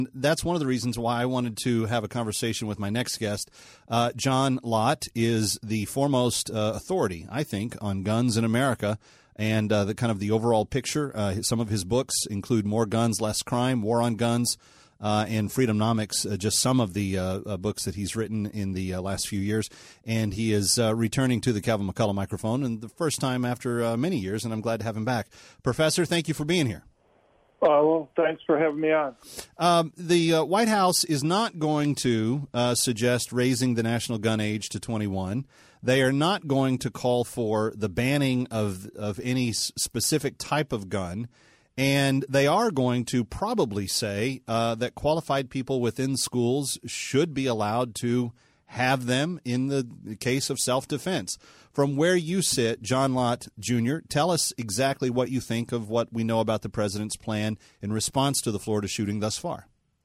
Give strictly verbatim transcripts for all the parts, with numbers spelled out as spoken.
That's one of the reasons why I wanted to have a conversation with my next guest. Uh, John Lott is the foremost uh, authority, I think, on guns in America and uh, the kind of the overall picture. Uh, some of his books include More Guns, Less Crime, War on Guns, uh, and Freedomnomics, uh, just some of the uh, uh, books that he's written in the uh, last few years. And he is uh, returning to the Calvin McCullough microphone, and the first time after uh, many years, and I'm glad to have him back. Professor, thank you for being here. Uh, well, thanks for having me on. Um, the uh, White House is not going to uh, suggest raising the national gun age to twenty-one. They are not going to call for the banning of of any s- specific type of gun. And they are going to probably say uh, that qualified people within schools should be allowed to have them in the case of self-defense. From where you sit, John Lott, Junior, tell us exactly what you think of what we know about the president's plan in response to the Florida shooting thus far.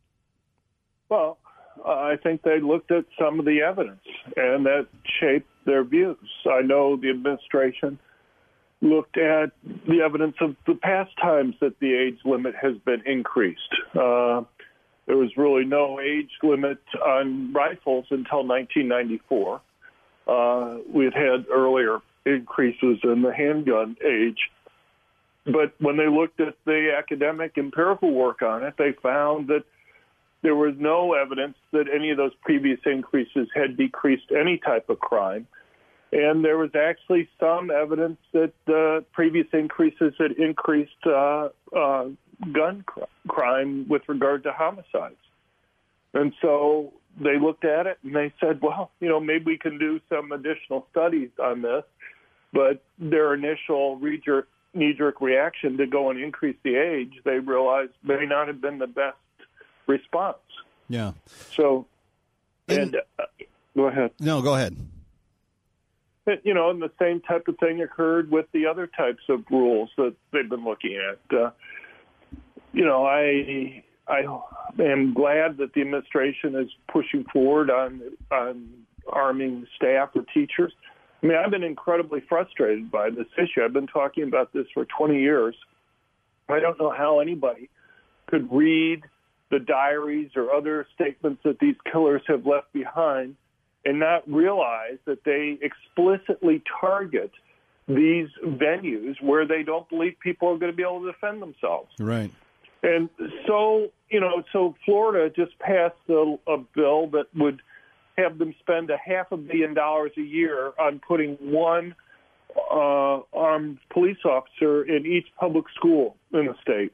Well, uh, I think they looked at some of the evidence, and that shaped their views. I know the administration looked at the evidence of the past times that the age limit has been increased. Uh, there was really no age limit on rifles until nineteen ninety-four. Uh, we had had earlier increases in the handgun age. But when they looked at the academic empirical work on it, they found that there was no evidence that any of those previous increases had decreased any type of crime. And there was actually some evidence that uh, previous increases had increased uh, uh, gun cr- crime with regard to homicides. And so they looked at it and they said, well, you know, maybe we can do some additional studies on this. But their initial knee-jerk reaction to go and increase the age, they realized may not have been the best response. Yeah. So, and, and uh, go ahead. No, go ahead. You know, and the same type of thing occurred with the other types of rules that they've been looking at. Uh, you know, I I am glad that the administration is pushing forward on on arming staff or teachers. I mean, I've been incredibly frustrated by this issue. I've been talking about this for twenty years. I don't know how anybody could read the diaries or other statements that these killers have left behind and not realize that they explicitly target these venues where they don't believe people are going to be able to defend themselves. Right. And so, you know, so Florida just passed a, a bill that would have them spend a half a billion dollars a year on putting one uh, armed police officer in each public school in the state.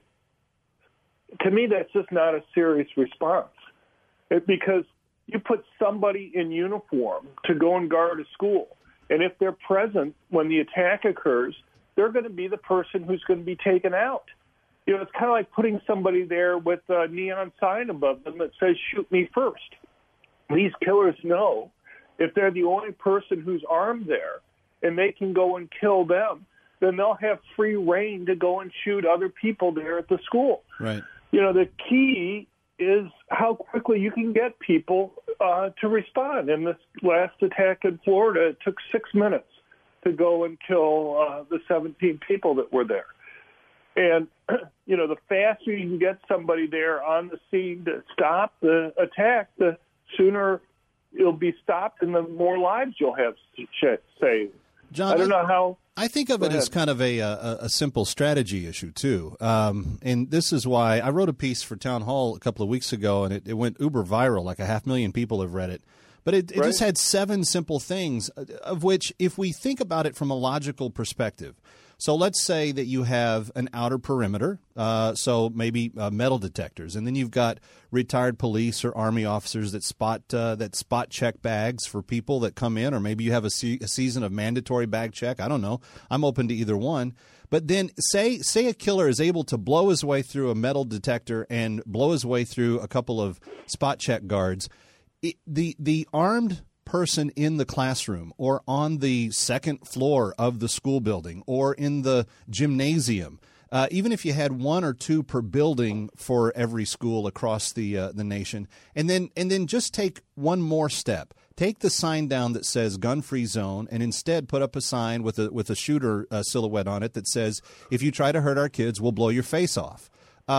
To me, that's just not a serious response. It, because you put somebody in uniform to go and guard a school, and if they're present when the attack occurs, they're going to be the person who's going to be taken out. You know, it's kind of like putting somebody there with a neon sign above them that says, shoot me first. These killers know if they're the only person who's armed there and they can go and kill them, then they'll have free reign to go and shoot other people there at the school. Right. You know, the key is how quickly you can get people uh, to respond. In this last attack in Florida, it took six minutes to go and kill uh, the seventeen people that were there. And, you know, the faster you can get somebody there on the scene to stop the attack, the sooner it'll be stopped and the more lives you'll have saved. John, I don't know how. I think of it as kind of a, a, a simple strategy issue, too. Um, and this is why I wrote a piece for Town Hall a couple of weeks ago, and it, it went uber viral. Like a half million people have read it. But it, it right. just had seven simple things, of which, if we think about it from a logical perspective, so let's say that you have an outer perimeter, uh, so maybe uh, metal detectors, and then you've got retired police or Army officers that spot uh, that spot check bags for people that come in, or maybe you have a, se- a season of mandatory bag check. I don't know. I'm open to either one. But then say say a killer is able to blow his way through a metal detector and blow his way through a couple of spot check guards. It, the the armed person in the classroom or on the second floor of the school building or in the gymnasium, uh, even if you had one or two per building for every school across the uh, the nation, and then and then just take one more step. Take the sign down that says gun-free zone and instead put up a sign with a with a shooter uh, silhouette on it that says, if you try to hurt our kids, we'll blow your face off. Uh,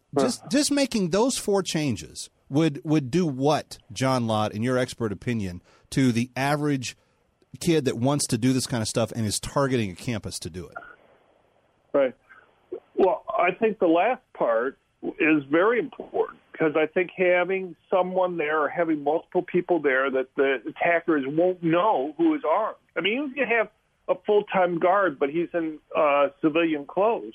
just just making those four changes would would do what, John Lott, in your expert opinion, to the average kid that wants to do this kind of stuff and is targeting a campus to do it? Right. Well, I think the last part is very important because I think having someone there or having multiple people there that the attackers won't know who is armed. I mean, you can have a full-time guard, but he's in uh, civilian clothes.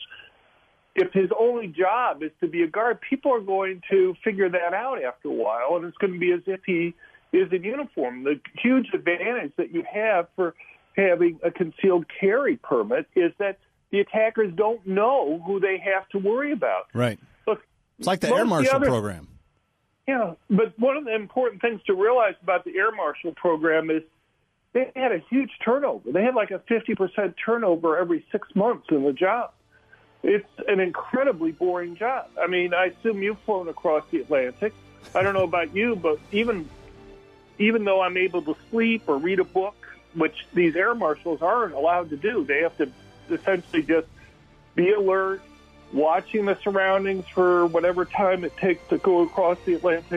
If his only job is to be a guard, people are going to figure that out after a while, and it's going to be as if he is in uniform. The huge advantage that you have for having a concealed carry permit is that the attackers don't know who they have to worry about. Right. Look, it's like the Air Marshal the other, program. Yeah, but one of the important things to realize about the Air Marshal program is they had a huge turnover. They had like a fifty percent turnover every six months in the job. It's an incredibly boring job. I mean, I assume you've flown across the Atlantic. I don't know about you, but even even though I'm able to sleep or read a book, which these air marshals aren't allowed to do, they have to essentially just be alert, watching the surroundings for whatever time it takes to go across the Atlantic.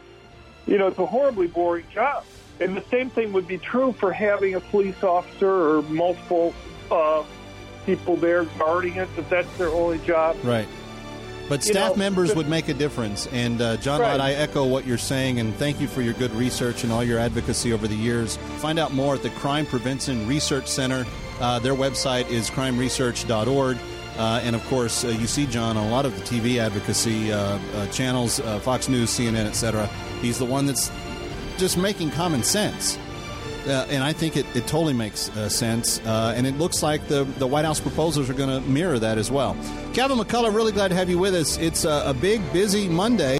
You know, it's a horribly boring job. And the same thing would be true for having a police officer or multiple uh, people there guarding it, if that's their only job. Right. But staff you know, members would make a difference. And, uh, John right. Lott, I echo what you're saying, and thank you for your good research and all your advocacy over the years. Find out more at the Crime Prevention Research Center. Uh, their website is crime research dot org. Uh, and, of course, uh, you see John on a lot of the T V advocacy uh, uh, channels, uh, Fox News, C N N, et cetera. He's the one that's just making common sense. Uh, and I think it, it totally makes uh, sense. Uh, and it looks like the, the White House proposals are going to mirror that as well. Kevin McCullough, really glad to have you with us. It's a, a big, busy Monday.